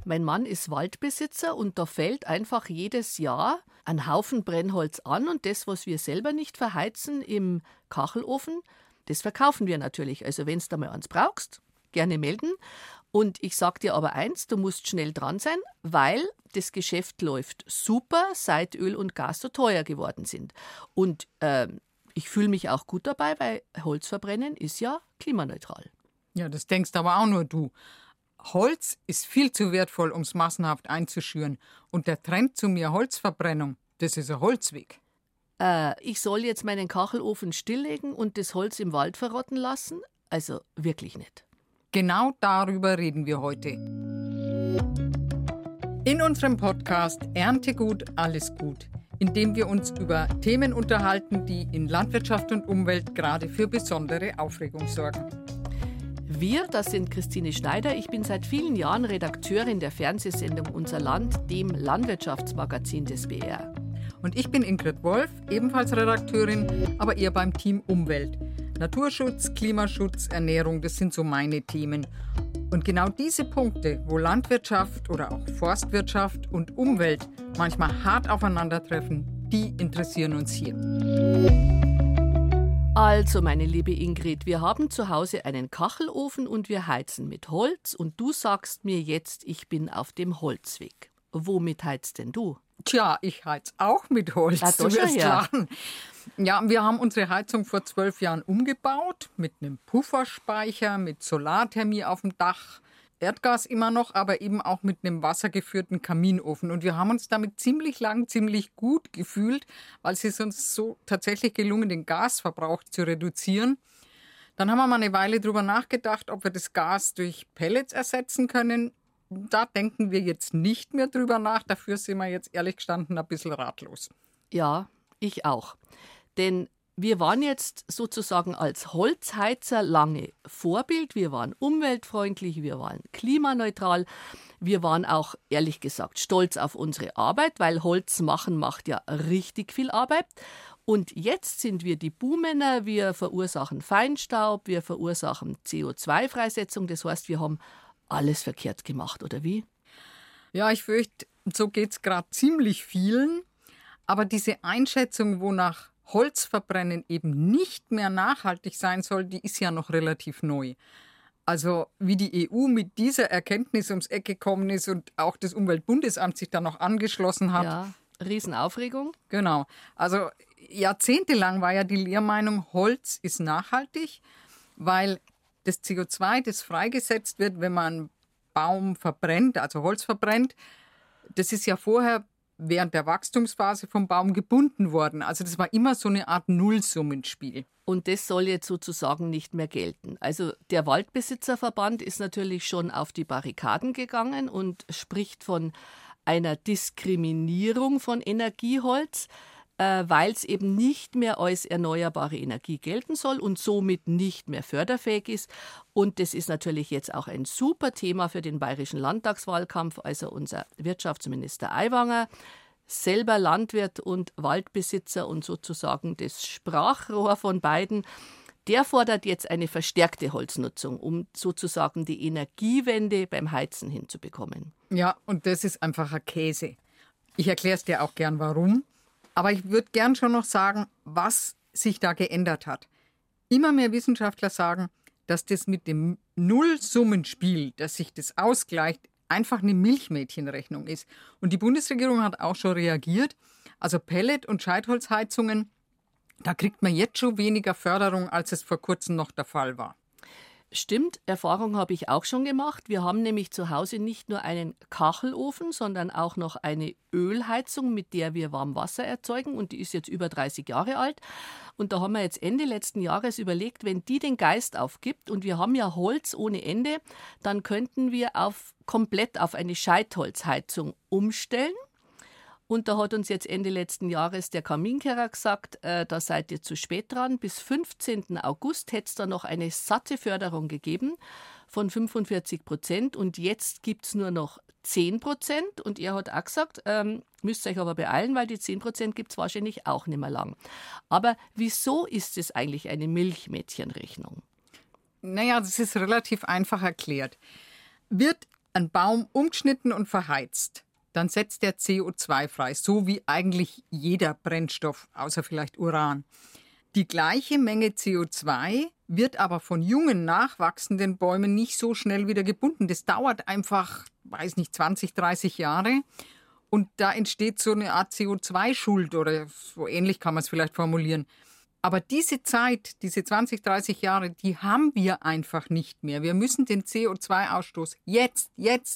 Mein Mann ist Waldbesitzer und da fällt einfach jedes Jahr ein Haufen Brennholz an und das, was wir selber nicht verheizen im Kachelofen, das verkaufen wir natürlich. Also wenn du da mal eins brauchst, gerne melden. Und ich sage dir aber eins, du musst schnell dran sein, weil das Geschäft läuft super, seit Öl und Gas so teuer geworden sind. Und ich fühle mich auch gut dabei, weil Holz verbrennen ist ja klimaneutral. Ja, das denkst aber auch nur du. Holz ist viel zu wertvoll, um es massenhaft einzuschüren. Und der Trend zu mehr Holzverbrennung, das ist ein Holzweg. Ich soll jetzt meinen Kachelofen stilllegen und das Holz im Wald verrotten lassen? Also wirklich nicht. Genau darüber reden wir heute. In unserem Podcast Erntegut, alles gut, in dem wir uns über Themen unterhalten, die in Landwirtschaft und Umwelt gerade für besondere Aufregung sorgen. Wir, das sind Christine Schneider. Ich bin seit vielen Jahren Redakteurin der Fernsehsendung Unser Land, dem Landwirtschaftsmagazin des BR. Und ich bin Ingrid Wolf, ebenfalls Redakteurin, aber eher beim Team Umwelt. Naturschutz, Klimaschutz, Ernährung, das sind so meine Themen. Und genau diese Punkte, wo Landwirtschaft oder auch Forstwirtschaft und Umwelt manchmal hart aufeinandertreffen, die interessieren uns hier. Also, meine liebe Ingrid, wir haben zu Hause einen Kachelofen und wir heizen mit Holz. Und du sagst mir jetzt, ich bin auf dem Holzweg. Womit heizt denn du? Tja, ich heiz auch mit Holz. Ja, Du wirst lachen. Ja, wir haben unsere Heizung vor 12 Jahren umgebaut mit einem Pufferspeicher, mit Solarthermie auf dem Dach, Erdgas immer noch, aber eben auch mit einem wassergeführten Kaminofen. Und wir haben uns damit ziemlich lang, ziemlich gut gefühlt, weil es ist uns so tatsächlich gelungen, den Gasverbrauch zu reduzieren. Dann haben wir mal eine Weile drüber nachgedacht, ob wir das Gas durch Pellets ersetzen können. Da denken wir jetzt nicht mehr drüber nach. Dafür sind wir jetzt ehrlich gestanden ein bisschen ratlos. Ja, ich auch. Denn wir waren jetzt sozusagen als Holzheizer lange Vorbild. Wir waren umweltfreundlich, wir waren klimaneutral. Wir waren auch, ehrlich gesagt, stolz auf unsere Arbeit, weil Holz machen macht ja richtig viel Arbeit. Und jetzt sind wir die Buhmänner, wir verursachen Feinstaub, wir verursachen CO2-Freisetzung. Das heißt, wir haben alles verkehrt gemacht, oder wie? Ja, ich fürchte, so geht es gerade ziemlich vielen. Aber diese Einschätzung, wonach Holzverbrennen eben nicht mehr nachhaltig sein soll, die ist ja noch relativ neu. Also wie die EU mit dieser Erkenntnis ums Eck gekommen ist und auch das Umweltbundesamt sich da noch angeschlossen hat. Ja, Riesenaufregung. Genau. Also jahrzehntelang war ja die Lehrmeinung, Holz ist nachhaltig, weil das CO2, das freigesetzt wird, wenn man Baum verbrennt, also Holz verbrennt, das ist ja vorher während der Wachstumsphase vom Baum gebunden worden. Also das war immer so eine Art Nullsummenspiel. Und das soll jetzt sozusagen nicht mehr gelten. Also der Waldbesitzerverband ist natürlich schon auf die Barrikaden gegangen und spricht von einer Diskriminierung von Energieholz, weil es eben nicht mehr als erneuerbare Energie gelten soll und somit nicht mehr förderfähig ist. Und das ist natürlich jetzt auch ein super Thema für den bayerischen Landtagswahlkampf. Also unser Wirtschaftsminister Aiwanger, selber Landwirt und Waldbesitzer und sozusagen das Sprachrohr von beiden, der fordert jetzt eine verstärkte Holznutzung, um sozusagen die Energiewende beim Heizen hinzubekommen. Ja, und das ist einfach ein Käse. Ich erkläre es dir auch gern, warum. Aber ich würde gern schon noch sagen, was sich da geändert hat. Immer mehr Wissenschaftler sagen, dass das mit dem Nullsummenspiel, dass sich das ausgleicht, einfach eine Milchmädchenrechnung ist. Und die Bundesregierung hat auch schon reagiert. Also Pellet- und Scheitholzheizungen, da kriegt man jetzt schon weniger Förderung, als es vor kurzem noch der Fall war. Stimmt, Erfahrung habe ich auch schon gemacht. Wir haben nämlich zu Hause nicht nur einen Kachelofen, sondern auch noch eine Ölheizung, mit der wir Warmwasser erzeugen. Und die ist jetzt über 30 Jahre alt. Und da haben wir jetzt Ende letzten Jahres überlegt, wenn die den Geist aufgibt und wir haben ja Holz ohne Ende, dann könnten wir komplett auf eine Scheitholzheizung umstellen. Und da hat uns jetzt Ende letzten Jahres der Kaminkehrer gesagt, da seid ihr zu spät dran. Bis 15. August hätte es da noch eine satte Förderung gegeben von 45%. Und jetzt gibt es nur noch 10%. Und er hat auch gesagt, müsst euch aber beeilen, weil die 10% gibt es wahrscheinlich auch nicht mehr lang. Aber wieso ist es eigentlich eine Milchmädchenrechnung? Naja, das ist relativ einfach erklärt. Wird einen Baum umgeschnitten und verheizt, dann setzt der CO2 frei, so wie eigentlich jeder Brennstoff, außer vielleicht Uran. Die gleiche Menge CO2 wird aber von jungen, nachwachsenden Bäumen nicht so schnell wieder gebunden. Das dauert einfach, 20, 30 Jahre. Und da entsteht so eine Art CO2-Schuld oder so ähnlich kann man es vielleicht formulieren. Aber diese Zeit, diese 20, 30 Jahre, die haben wir einfach nicht mehr. Wir müssen den CO2-Ausstoß jetzt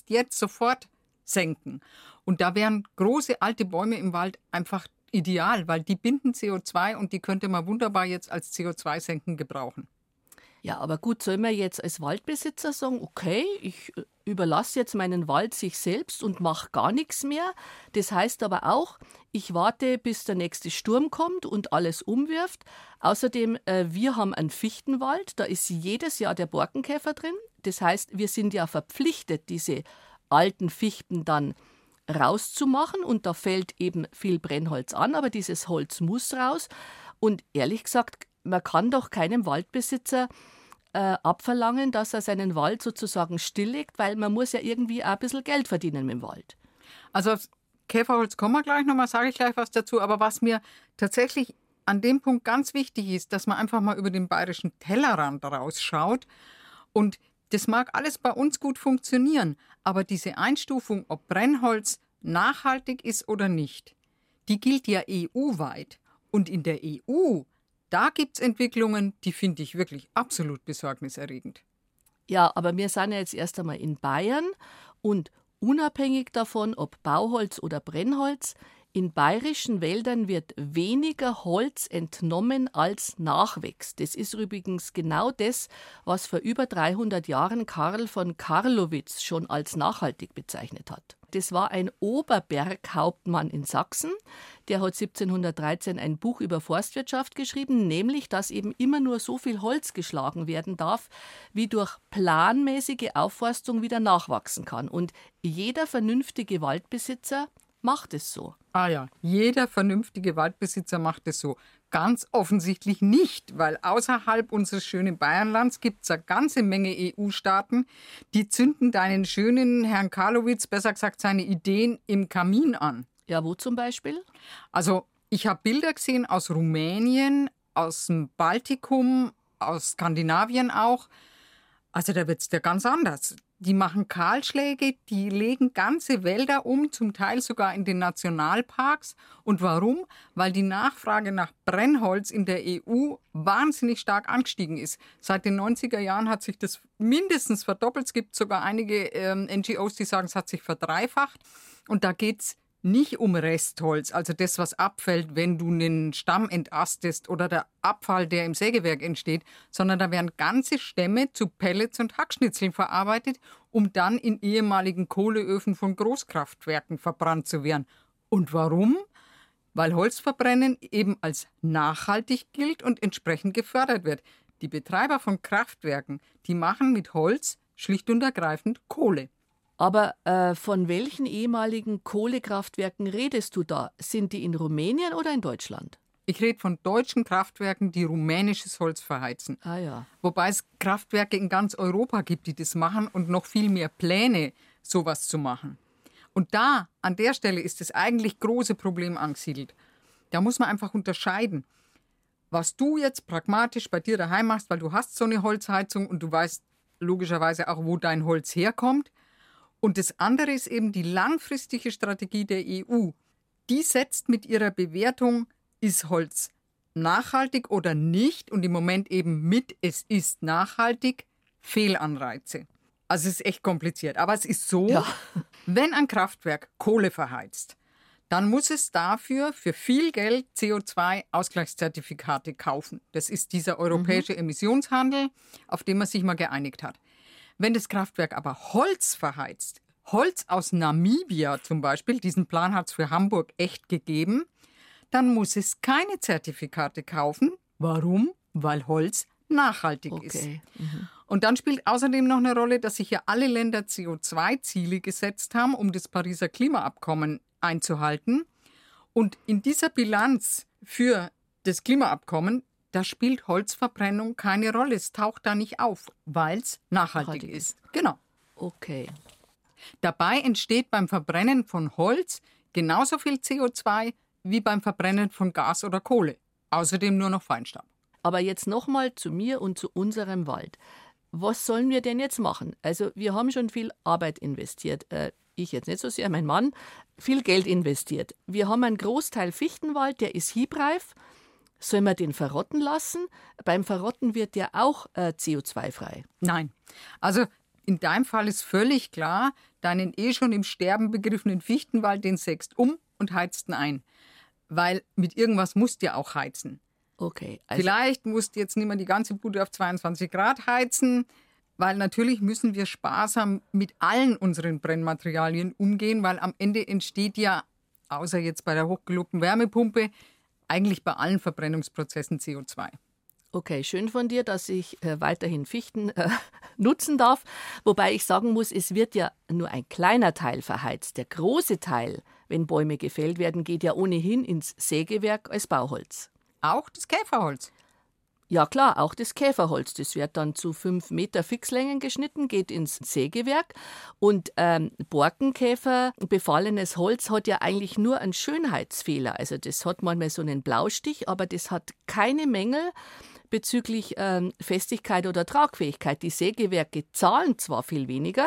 sofort senken. Und da wären große alte Bäume im Wald einfach ideal, weil die binden CO2 und die könnte man wunderbar jetzt als CO2-Senken gebrauchen. Ja, aber gut, soll man jetzt als Waldbesitzer sagen, okay, ich überlasse jetzt meinen Wald sich selbst und mache gar nichts mehr. Das heißt aber auch, ich warte, bis der nächste Sturm kommt und alles umwirft. Außerdem, wir haben einen Fichtenwald, da ist jedes Jahr der Borkenkäfer drin. Das heißt, wir sind ja verpflichtet, diese alten Fichten dann rauszumachen und da fällt eben viel Brennholz an, aber dieses Holz muss raus. Und ehrlich gesagt, man kann doch keinem Waldbesitzer abverlangen, dass er seinen Wald sozusagen stilllegt, weil man muss ja irgendwie auch ein bisschen Geld verdienen mit dem Wald. Also aufs Käferholz kommen wir gleich nochmal, sage ich gleich was dazu. Aber was mir tatsächlich an dem Punkt ganz wichtig ist, dass man einfach mal über den bayerischen Tellerrand rausschaut. Und das mag alles bei uns gut funktionieren, aber diese Einstufung, ob Brennholz nachhaltig ist oder nicht, die gilt ja EU-weit. Und in der EU, da gibt es Entwicklungen, die finde ich wirklich absolut besorgniserregend. Ja, aber wir sind ja jetzt erst einmal in Bayern und unabhängig davon, ob Bauholz oder Brennholz, in bayerischen Wäldern wird weniger Holz entnommen als nachwächst. Das ist übrigens genau das, was vor über 300 Jahren Karl von Carlowitz schon als nachhaltig bezeichnet hat. Das war ein Oberberghauptmann in Sachsen, der hat 1713 ein Buch über Forstwirtschaft geschrieben, nämlich, dass eben immer nur so viel Holz geschlagen werden darf, wie durch planmäßige Aufforstung wieder nachwachsen kann. Und jeder vernünftige Waldbesitzer macht es so. Ah ja, jeder vernünftige Waldbesitzer macht es so. Ganz offensichtlich nicht, weil außerhalb unseres schönen Bayernlands gibt es eine ganze Menge EU-Staaten, die zünden deinen schönen Herrn Karlowitz, besser gesagt seine Ideen, im Kamin an. Ja, wo zum Beispiel? Also ich habe Bilder gesehen aus Rumänien, aus dem Baltikum, aus Skandinavien auch. Also da wird es ja ganz anders. Die machen Kahlschläge, die legen ganze Wälder um, zum Teil sogar in den Nationalparks. Und warum? Weil die Nachfrage nach Brennholz in der EU wahnsinnig stark angestiegen ist. Seit den 90er Jahren hat sich das mindestens verdoppelt. Es gibt sogar einige NGOs, die sagen, es hat sich verdreifacht. Und da geht es nicht um Restholz, also das, was abfällt, wenn du einen Stamm entastest oder der Abfall, der im Sägewerk entsteht, sondern da werden ganze Stämme zu Pellets und Hackschnitzeln verarbeitet, um dann in ehemaligen Kohleöfen von Großkraftwerken verbrannt zu werden. Und warum? Weil Holzverbrennen eben als nachhaltig gilt und entsprechend gefördert wird. Die Betreiber von Kraftwerken, die machen mit Holz schlicht und ergreifend Kohle. Aber von welchen ehemaligen Kohlekraftwerken redest du da? Sind die in Rumänien oder in Deutschland? Ich rede von deutschen Kraftwerken, die rumänisches Holz verheizen. Ah ja. Wobei es Kraftwerke in ganz Europa gibt, die das machen und noch viel mehr Pläne, sowas zu machen. Und da, an der Stelle, ist das eigentlich große Problem angesiedelt. Da muss man einfach unterscheiden, was du jetzt pragmatisch bei dir daheim machst, weil du hast so eine Holzheizung und du weißt logischerweise auch, wo dein Holz herkommt. Und das andere ist eben die langfristige Strategie der EU. Die setzt mit ihrer Bewertung, ist Holz nachhaltig oder nicht, und im Moment eben mit, es ist nachhaltig, Fehlanreize. Also es ist echt kompliziert. Aber es ist so, ja, wenn ein Kraftwerk Kohle verheizt, dann muss es dafür für viel Geld CO2-Ausgleichszertifikate kaufen. Das ist dieser europäische Emissionshandel, auf den man sich mal geeinigt hat. Wenn das Kraftwerk aber Holz verheizt, Holz aus Namibia zum Beispiel, diesen Plan hat es für Hamburg echt gegeben, dann muss es keine Zertifikate kaufen. Warum? Weil Holz nachhaltig ist. Und dann spielt außerdem noch eine Rolle, dass sich ja alle Länder CO2-Ziele gesetzt haben, um das Pariser Klimaabkommen einzuhalten. Und in dieser Bilanz für das Klimaabkommen, da spielt Holzverbrennung keine Rolle. Es taucht da nicht auf, weil es nachhaltig ist. Genau. Okay. Dabei entsteht beim Verbrennen von Holz genauso viel CO2 wie beim Verbrennen von Gas oder Kohle. Außerdem nur noch Feinstaub. Aber jetzt nochmal zu mir und zu unserem Wald. Was sollen wir denn jetzt machen? Also wir haben schon viel Arbeit investiert. Ich jetzt nicht so sehr, mein Mann, viel Geld investiert. Wir haben einen Großteil Fichtenwald, der ist hiebreif. Sollen wir den verrotten lassen? Beim Verrotten wird der auch CO2-frei. Nein. Also in deinem Fall ist völlig klar, deinen schon im Sterben begriffenen Fichtenwald, den sägst um und heizt ihn ein. Weil mit irgendwas musst du ja auch heizen. Okay. Vielleicht musst du jetzt nicht mehr die ganze Bude auf 22 Grad heizen, weil natürlich müssen wir sparsam mit allen unseren Brennmaterialien umgehen, weil am Ende entsteht ja, außer jetzt bei der hochgelobten Wärmepumpe, eigentlich bei allen Verbrennungsprozessen CO2. Okay, schön von dir, dass ich weiterhin Fichten nutzen darf. Wobei ich sagen muss, es wird ja nur ein kleiner Teil verheizt. Der große Teil, wenn Bäume gefällt werden, geht ja ohnehin ins Sägewerk als Bauholz. Auch das Käferholz? Ja klar, auch das Käferholz. Das wird dann zu 5 Meter Fixlängen geschnitten, geht ins Sägewerk. Und Borkenkäfer, befallenes Holz, hat ja eigentlich nur einen Schönheitsfehler. Also das hat manchmal so einen Blaustich, aber das hat keine Mängel bezüglich Festigkeit oder Tragfähigkeit. Die Sägewerke zahlen zwar viel weniger,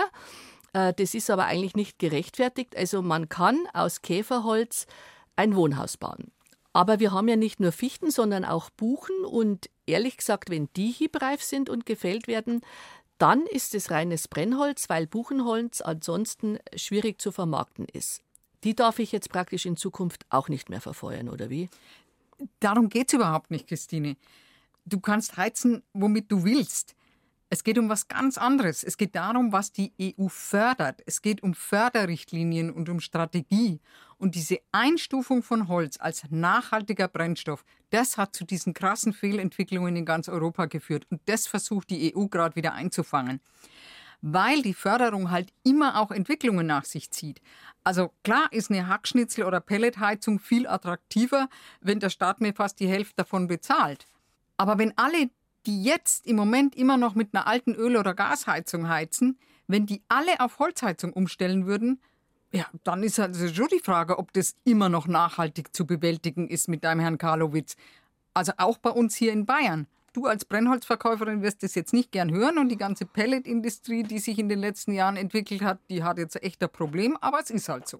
das ist aber eigentlich nicht gerechtfertigt. Also man kann aus Käferholz ein Wohnhaus bauen. Aber wir haben ja nicht nur Fichten, sondern auch Buchen. Und ehrlich gesagt, wenn die hiebreif sind und gefällt werden, dann ist es reines Brennholz, weil Buchenholz ansonsten schwierig zu vermarkten ist. Die darf ich jetzt praktisch in Zukunft auch nicht mehr verfeuern, oder wie? Darum geht es überhaupt nicht, Christine. Du kannst heizen, womit du willst. Es geht um was ganz anderes. Es geht darum, was die EU fördert. Es geht um Förderrichtlinien und um Strategie. Und diese Einstufung von Holz als nachhaltiger Brennstoff, das hat zu diesen krassen Fehlentwicklungen in ganz Europa geführt. Und das versucht die EU gerade wieder einzufangen. Weil die Förderung halt immer auch Entwicklungen nach sich zieht. Also klar ist eine Hackschnitzel- oder Pelletheizung viel attraktiver, wenn der Staat mir fast die Hälfte davon bezahlt. Aber wenn alle, die jetzt im Moment immer noch mit einer alten Öl- oder Gasheizung heizen, wenn die alle auf Holzheizung umstellen würden, ja, dann ist also schon die Frage, ob das immer noch nachhaltig zu bewältigen ist mit deinem Herrn Karlowitz. Also auch bei uns hier in Bayern. Du als Brennholzverkäuferin wirst das jetzt nicht gern hören und die ganze Pelletindustrie, die sich in den letzten Jahren entwickelt hat, die hat jetzt echt ein Problem, aber es ist halt so.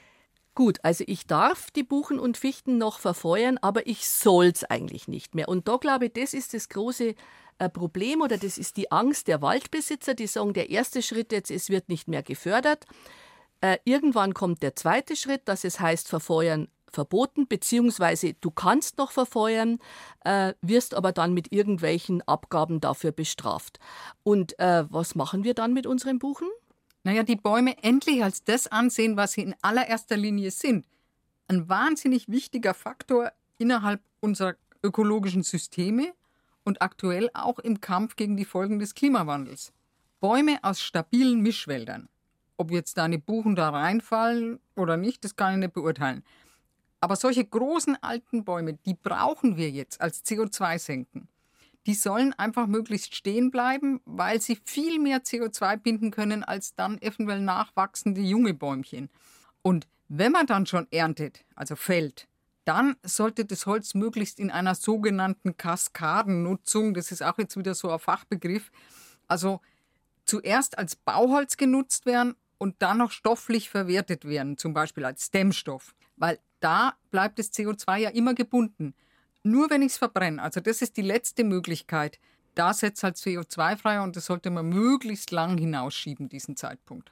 Gut, also ich darf die Buchen und Fichten noch verfeuern, aber ich soll's eigentlich nicht mehr. Und da glaube ich, das ist das große Problem oder das ist die Angst der Waldbesitzer, die sagen, der erste Schritt jetzt, es wird nicht mehr gefördert. Irgendwann kommt der zweite Schritt, dass es heißt, verfeuern verboten, beziehungsweise du kannst noch verfeuern, wirst aber dann mit irgendwelchen Abgaben dafür bestraft. Und was machen wir dann mit unseren Buchen? Naja, die Bäume endlich als das ansehen, was sie in allererster Linie sind. Ein wahnsinnig wichtiger Faktor innerhalb unserer ökologischen Systeme und aktuell auch im Kampf gegen die Folgen des Klimawandels. Bäume aus stabilen Mischwäldern. Ob jetzt deine Buchen da reinfallen oder nicht, das kann ich nicht beurteilen. Aber solche großen alten Bäume, die brauchen wir jetzt als CO2-Senken. Die sollen einfach möglichst stehen bleiben, weil sie viel mehr CO2 binden können als dann eventuell nachwachsende junge Bäumchen. Und wenn man dann schon erntet, also fällt, dann sollte das Holz möglichst in einer sogenannten Kaskadennutzung, das ist auch jetzt wieder so ein Fachbegriff, also zuerst als Bauholz genutzt werden und dann noch stofflich verwertet werden, zum Beispiel als Dämmstoff. Weil da bleibt das CO2 ja immer gebunden. Nur wenn ich es verbrenne, also das ist die letzte Möglichkeit, da setzt halt CO2 frei und das sollte man möglichst lang hinausschieben, diesen Zeitpunkt.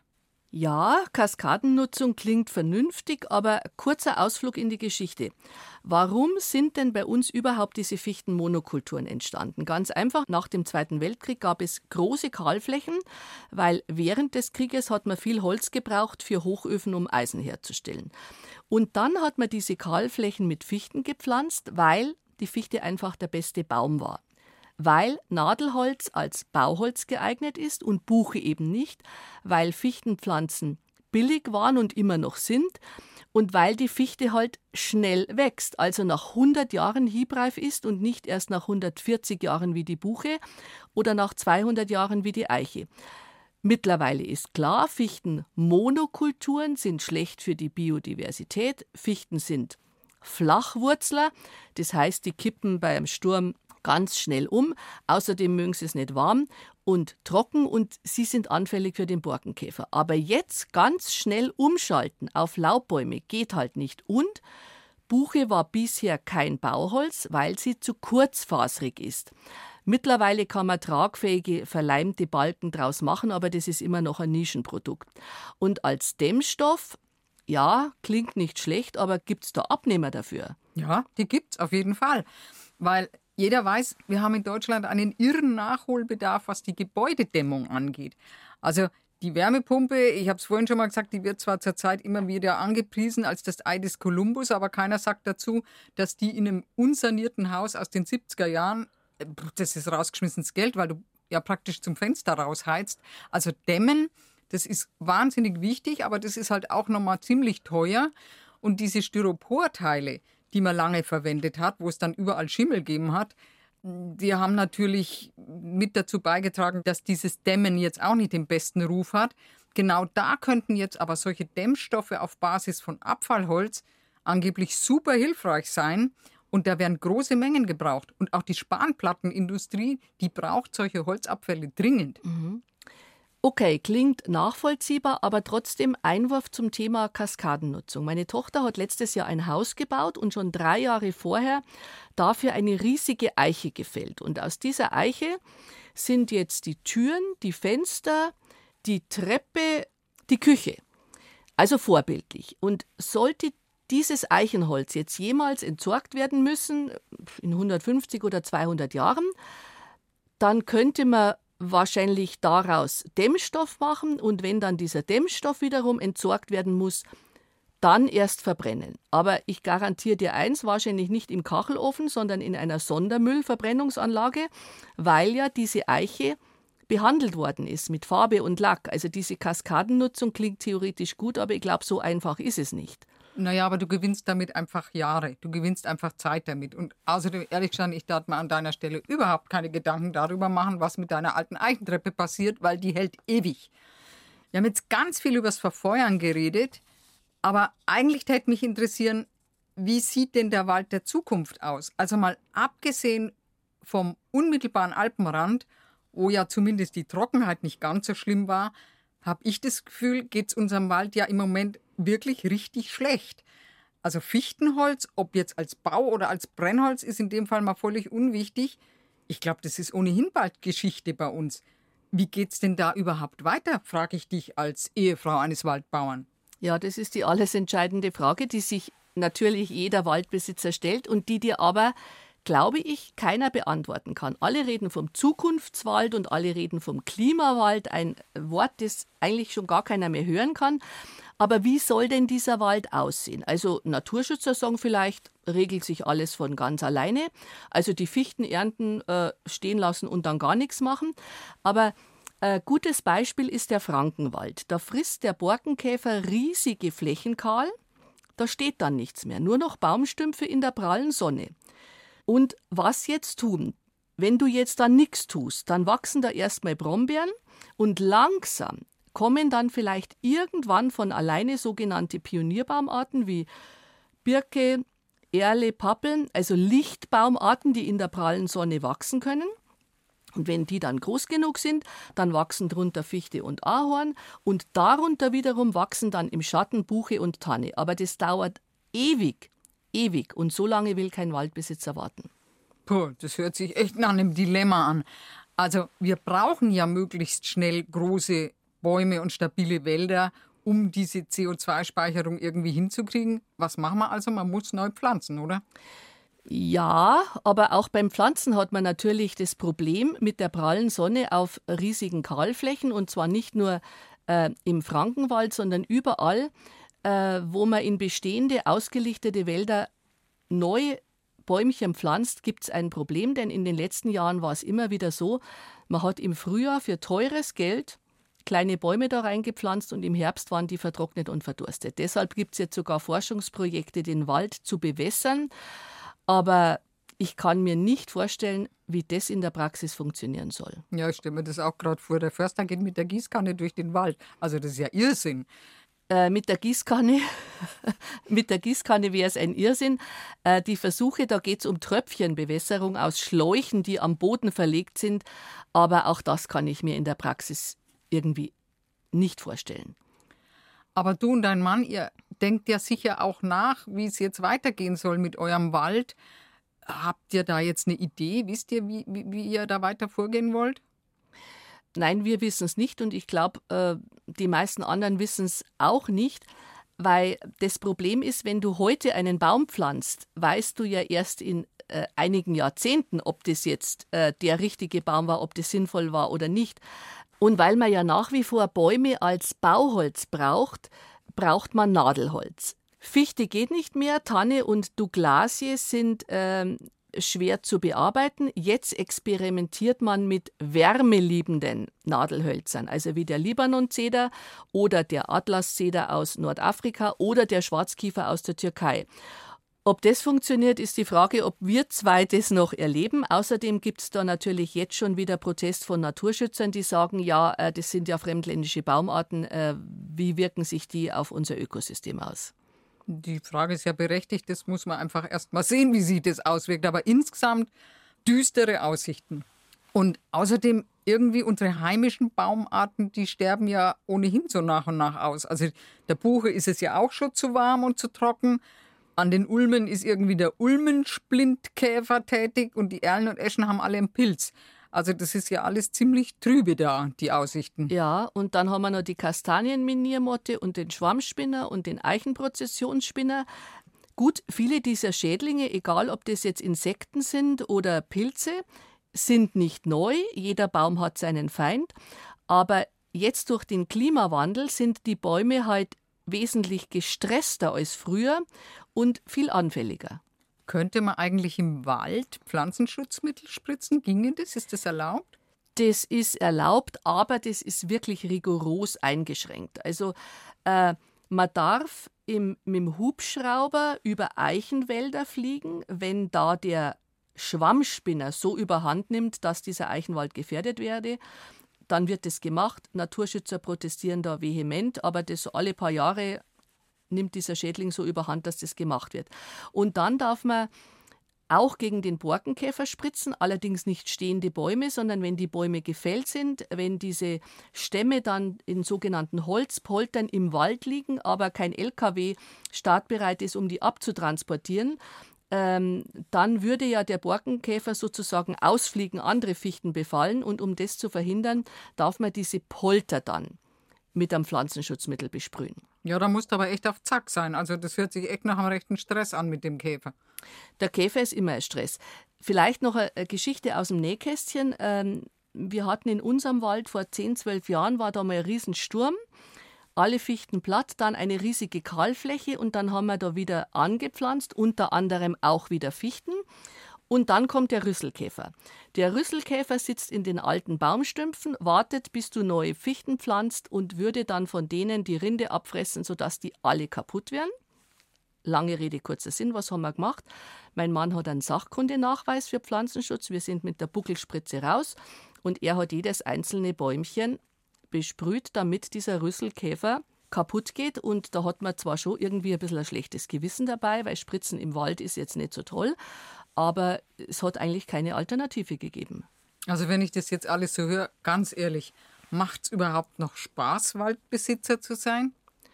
Ja, Kaskadennutzung klingt vernünftig, aber kurzer Ausflug in die Geschichte. Warum sind denn bei uns überhaupt diese Fichtenmonokulturen entstanden? Ganz einfach, nach dem Zweiten Weltkrieg gab es große Kahlflächen, weil während des Krieges hat man viel Holz gebraucht für Hochöfen, um Eisen herzustellen. Und dann hat man diese Kahlflächen mit Fichten gepflanzt, weil die Fichte einfach der beste Baum war. Weil Nadelholz als Bauholz geeignet ist und Buche eben nicht, weil Fichtenpflanzen billig waren und immer noch sind und weil die Fichte halt schnell wächst, also nach 100 Jahren hiebreif ist und nicht erst nach 140 Jahren wie die Buche oder nach 200 Jahren wie die Eiche. Mittlerweile ist klar, Fichtenmonokulturen sind schlecht für die Biodiversität. Fichten sind Flachwurzler, das heißt, die kippen beim Sturm ganz schnell um. Außerdem mögen sie es nicht warm und trocken und sie sind anfällig für den Borkenkäfer. Aber jetzt ganz schnell umschalten auf Laubbäume geht halt nicht. Und Buche war bisher kein Bauholz, weil sie zu kurzfasrig ist. Mittlerweile kann man tragfähige, verleimte Balken draus machen, aber das ist immer noch ein Nischenprodukt. Und als Dämmstoff, ja, klingt nicht schlecht, aber gibt es da Abnehmer dafür? Ja, die gibt es auf jeden Fall. Weil jeder weiß, wir haben in Deutschland einen irren Nachholbedarf, was die Gebäudedämmung angeht. Also die Wärmepumpe, ich habe es vorhin schon mal gesagt, die wird zwar zurzeit immer wieder angepriesen als das Ei des Kolumbus, aber keiner sagt dazu, dass die in einem unsanierten Haus aus den 70er Jahren, das ist rausgeschmissenes Geld, weil du ja praktisch zum Fenster rausheizt. Also dämmen, das ist wahnsinnig wichtig, aber das ist halt auch nochmal ziemlich teuer. Und diese Styroporteile, die man lange verwendet hat, wo es dann überall Schimmel gegeben hat, die haben natürlich mit dazu beigetragen, dass dieses Dämmen jetzt auch nicht den besten Ruf hat. Genau da könnten jetzt aber solche Dämmstoffe auf Basis von Abfallholz angeblich super hilfreich sein. Und da werden große Mengen gebraucht. Und auch die Spanplattenindustrie, die braucht solche Holzabfälle dringend. Okay, klingt nachvollziehbar, aber trotzdem Einwurf zum Thema Kaskadennutzung. Meine Tochter hat letztes Jahr ein Haus gebaut und schon 3 Jahre vorher dafür eine riesige Eiche gefällt. Und aus dieser Eiche sind jetzt die Türen, die Fenster, die Treppe, die Küche. Also vorbildlich. Und sollte dieses Eichenholz jetzt jemals entsorgt werden müssen, in 150 oder 200 Jahren, dann könnte man wahrscheinlich daraus Dämmstoff machen und wenn dann dieser Dämmstoff wiederum entsorgt werden muss, dann erst verbrennen. Aber ich garantiere dir eins, wahrscheinlich nicht im Kachelofen, sondern in einer Sondermüllverbrennungsanlage, weil ja diese Eiche behandelt worden ist mit Farbe und Lack. Also diese Kaskadennutzung klingt theoretisch gut, aber ich glaube, so einfach ist es nicht. Naja, aber du gewinnst damit einfach Jahre. Du gewinnst einfach Zeit damit. Und außerdem, ehrlich gesagt, ich darf mir an deiner Stelle überhaupt keine Gedanken darüber machen, was mit deiner alten Eichentreppe passiert, weil die hält ewig. Wir haben jetzt ganz viel über das Verfeuern geredet, aber eigentlich hätte mich interessieren, wie sieht denn der Wald der Zukunft aus? Also mal abgesehen vom unmittelbaren Alpenrand, wo ja zumindest die Trockenheit nicht ganz so schlimm war, habe ich das Gefühl, geht es unserem Wald ja im Moment wirklich richtig schlecht. Also Fichtenholz, ob jetzt als Bau- oder als Brennholz, ist in dem Fall mal völlig unwichtig. Ich glaube, das ist ohnehin bald Geschichte bei uns. Wie geht's denn da überhaupt weiter, frage ich dich als Ehefrau eines Waldbauern. Ja, das ist die alles entscheidende Frage, die sich natürlich jeder Waldbesitzer stellt und die dir aber, glaube ich, keiner beantworten kann. Alle reden vom Zukunftswald und alle reden vom Klimawald, ein Wort, das eigentlich schon gar keiner mehr hören kann. Aber wie soll denn dieser Wald aussehen? Also Naturschützer sagen vielleicht, regelt sich alles von ganz alleine. Also die Fichten ernten, stehen lassen und dann gar nichts machen. Aber ein gutes Beispiel ist der Frankenwald. Da frisst der Borkenkäfer riesige Flächen kahl. Da steht dann nichts mehr, nur noch Baumstümpfe in der prallen Sonne. Und was jetzt tun? Wenn du jetzt da nichts tust, dann wachsen da erstmal Brombeeren und langsam kommen dann vielleicht irgendwann von alleine sogenannte Pionierbaumarten wie Birke, Erle, Pappeln, also Lichtbaumarten, die in der prallen Sonne wachsen können. Und wenn die dann groß genug sind, dann wachsen drunter Fichte und Ahorn und darunter wiederum wachsen dann im Schatten Buche und Tanne. Aber das dauert ewig. Ewig. Und so lange will kein Waldbesitzer warten. Puh, das hört sich echt nach einem Dilemma an. Also wir brauchen ja möglichst schnell große Bäume und stabile Wälder, um diese CO2-Speicherung irgendwie hinzukriegen. Was machen wir also? Man muss neu pflanzen, oder? Ja, aber auch beim Pflanzen hat man natürlich das Problem mit der prallen Sonne auf riesigen Kahlflächen. Und zwar nicht nur im Frankenwald, sondern überall, wo man in bestehende, ausgelichtete Wälder neu Bäumchen pflanzt, gibt es ein Problem, denn in den letzten Jahren war es immer wieder so, man hat im Frühjahr für teures Geld kleine Bäume da reingepflanzt und im Herbst waren die vertrocknet und verdurstet. Deshalb gibt es jetzt sogar Forschungsprojekte, den Wald zu bewässern. Aber ich kann mir nicht vorstellen, wie das in der Praxis funktionieren soll. Ja, ich stelle mir das auch gerade vor. Der Förster geht mit der Gießkanne durch den Wald. Also das ist ja Irrsinn. Mit der Gießkanne, mit der Gießkanne wäre es ein Irrsinn. Die Versuche, da geht es um Tröpfchenbewässerung aus Schläuchen, die am Boden verlegt sind. Aber auch das kann ich mir in der Praxis irgendwie nicht vorstellen. Aber du und dein Mann, ihr denkt ja sicher auch nach, wie es jetzt weitergehen soll mit eurem Wald. Habt ihr da jetzt eine Idee? Wisst ihr, wie ihr da weiter vorgehen wollt? Nein, wir wissen es nicht und ich glaube, die meisten anderen wissen es auch nicht, weil das Problem ist, wenn du heute einen Baum pflanzt, weißt du ja erst in einigen Jahrzehnten, ob das jetzt der richtige Baum war, ob das sinnvoll war oder nicht. Und weil man ja nach wie vor Bäume als Bauholz braucht, braucht man Nadelholz. Fichte geht nicht mehr, Tanne und Douglasie sind schwer zu bearbeiten. Jetzt experimentiert man mit wärmeliebenden Nadelhölzern, also wie der Libanon-Zeder oder der Atlas-Zeder aus Nordafrika oder der Schwarzkiefer aus der Türkei. Ob das funktioniert, ist die Frage, ob wir zwei das noch erleben. Außerdem gibt es da natürlich jetzt schon wieder Protest von Naturschützern, die sagen, ja, das sind ja fremdländische Baumarten, wie wirken sich die auf unser Ökosystem aus? Die Frage ist ja berechtigt, das muss man einfach erst mal sehen, wie sich das auswirkt. Aber insgesamt düstere Aussichten. Und außerdem irgendwie unsere heimischen Baumarten, die sterben ja ohnehin so nach und nach aus. Also der Buche ist es ja auch schon zu warm und zu trocken. An den Ulmen ist irgendwie der Ulmensplintkäfer tätig und die Erlen und Eschen haben alle einen Pilz. Also das ist ja alles ziemlich trübe da, die Aussichten. Ja, und dann haben wir noch die Kastanienminiermotte und den Schwammspinner und den Eichenprozessionsspinner. Gut, viele dieser Schädlinge, egal ob das jetzt Insekten sind oder Pilze, sind nicht neu. Jeder Baum hat seinen Feind. Aber jetzt durch den Klimawandel sind die Bäume halt wesentlich gestresster als früher und viel anfälliger. Könnte man eigentlich im Wald Pflanzenschutzmittel spritzen? Ginge das? Ist das erlaubt? Das ist erlaubt, aber das ist wirklich rigoros eingeschränkt. Also man darf mit dem Hubschrauber über Eichenwälder fliegen, wenn da der Schwammspinner so überhand nimmt, dass dieser Eichenwald gefährdet werde. Dann wird das gemacht. Naturschützer protestieren da vehement, aber das alle paar Jahre nimmt dieser Schädling so überhand, dass das gemacht wird. Und dann darf man auch gegen den Borkenkäfer spritzen, allerdings nicht stehende Bäume, sondern wenn die Bäume gefällt sind, wenn diese Stämme dann in sogenannten Holzpoltern im Wald liegen, aber kein LKW startbereit ist, um die abzutransportieren, dann würde ja der Borkenkäfer sozusagen ausfliegen, andere Fichten befallen. Und um das zu verhindern, darf man diese Polter dann mit einem Pflanzenschutzmittel besprühen. Ja, da musst du aber echt auf Zack sein. Also das hört sich echt nach einem rechten Stress an mit dem Käfer. Der Käfer ist immer ein Stress. Vielleicht noch eine Geschichte aus dem Nähkästchen. Wir hatten in unserem Wald vor 10, 12 Jahren, war da mal ein Riesensturm. Alle Fichten platt, dann eine riesige Kahlfläche und dann haben wir da wieder angepflanzt, unter anderem auch wieder Fichten. Und dann kommt der Rüsselkäfer. Der Rüsselkäfer sitzt in den alten Baumstümpfen, wartet, bis du neue Fichten pflanzt und würde dann von denen die Rinde abfressen, sodass die alle kaputt werden. Lange Rede, kurzer Sinn, was haben wir gemacht? Mein Mann hat einen Sachkundenachweis für Pflanzenschutz. Wir sind mit der Buckelspritze raus und er hat jedes einzelne Bäumchen besprüht, damit dieser Rüsselkäfer kaputt geht. Und da hat man zwar schon irgendwie ein bisschen ein schlechtes Gewissen dabei, weil Spritzen im Wald ist jetzt nicht so toll, aber es hat eigentlich keine Alternative gegeben. Also wenn ich das jetzt alles so höre, ganz ehrlich, macht es überhaupt noch Spaß, Waldbesitzer zu sein?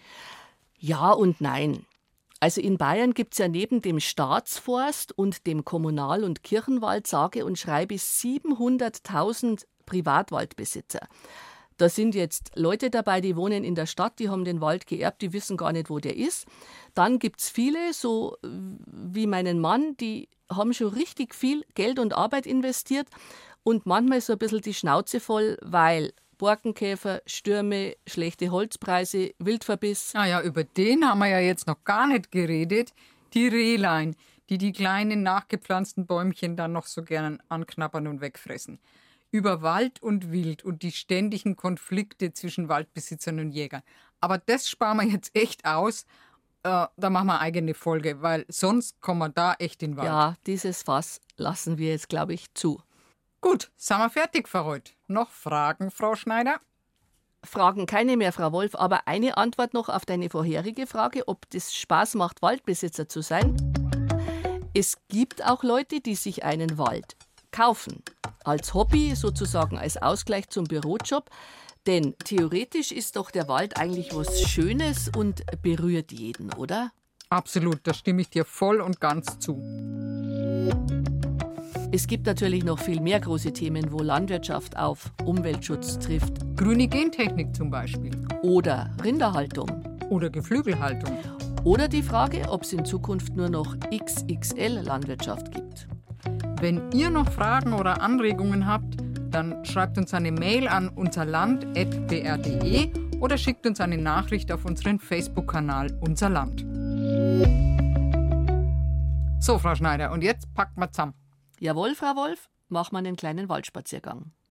Ja und nein. Also in Bayern gibt es ja neben dem Staatsforst und dem Kommunal- und Kirchenwald sage und schreibe 700.000 Privatwaldbesitzer. Da sind jetzt Leute dabei, die wohnen in der Stadt, die haben den Wald geerbt, die wissen gar nicht, wo der ist. Dann gibt es viele, so wie meinen Mann, die haben schon richtig viel Geld und Arbeit investiert und manchmal so ein bisschen die Schnauze voll, weil Borkenkäfer, Stürme, schlechte Holzpreise, Wildverbiss. Ah ja, über den haben wir ja jetzt noch gar nicht geredet. Die Rehlein, die kleinen nachgepflanzten Bäumchen dann noch so gern anknabbern und wegfressen. Über Wald und Wild und die ständigen Konflikte zwischen Waldbesitzern und Jägern. Aber das sparen wir jetzt echt aus. Da machen wir eine eigene Folge, weil sonst kommen wir da echt in den Wald. Ja, dieses Fass lassen wir jetzt, glaube ich, zu. Gut, sind wir fertig für heute. Noch Fragen, Frau Schneider? Fragen keine mehr, Frau Wolf, aber eine Antwort noch auf deine vorherige Frage, ob das Spaß macht, Waldbesitzer zu sein. Es gibt auch Leute, die sich einen Wald kaufen. Als Hobby, sozusagen als Ausgleich zum Bürojob. Denn theoretisch ist doch der Wald eigentlich was Schönes und berührt jeden, oder? Absolut, da stimme ich dir voll und ganz zu. Es gibt natürlich noch viel mehr große Themen, wo Landwirtschaft auf Umweltschutz trifft. Grüne Gentechnik zum Beispiel. Oder Rinderhaltung. Oder Geflügelhaltung. Oder die Frage, ob es in Zukunft nur noch XXL-Landwirtschaft gibt. Wenn ihr noch Fragen oder Anregungen habt, dann schreibt uns eine Mail an unserland@br.de oder schickt uns eine Nachricht auf unseren Facebook-Kanal Unser Land. So, Frau Schneider, und jetzt packt mal zusammen. Jawohl, Frau Wolf, machen wir einen kleinen Waldspaziergang.